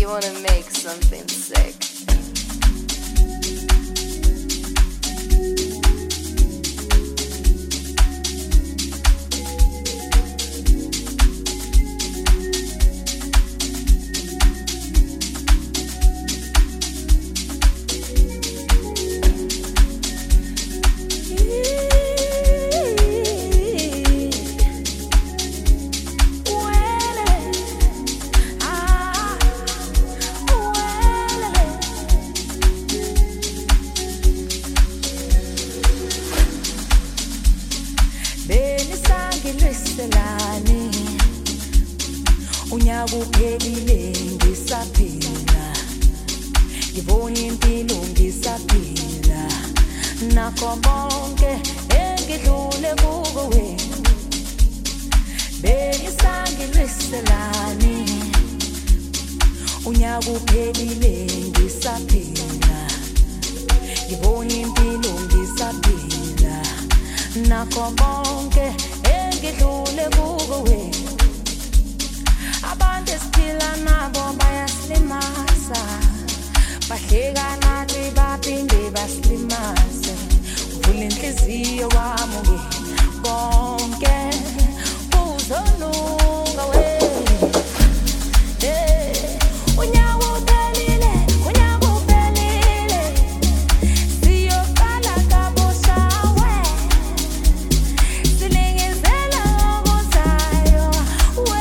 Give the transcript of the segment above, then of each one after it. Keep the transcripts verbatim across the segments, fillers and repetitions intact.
You wanna make something sick. Unyaka uphelile ngisaphila, ngibona impilo ngisaphila, nakho konke engidlule kuko wena bengisangiliselani. Unyaka uphelile ngisaphila, ngibona impilo ngisaphila, nakho konke engidlule kuko wena. Abantu esiphila nabo bayasilimaza, bahleka nathi baphinde basilimaze. Uvula inhliziyo wami ungena konke kuzolunga we. Unyaka uphelile, unyaka uphelile, siyoqala kabusha we. Silingizela okuzayo we.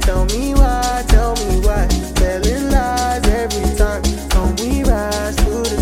Tell me why, telling lies every time. Come we rise through the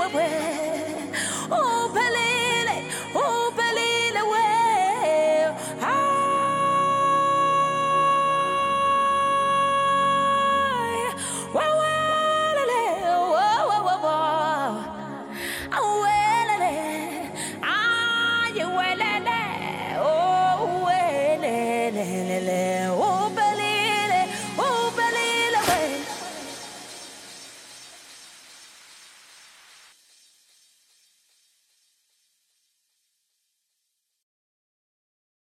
we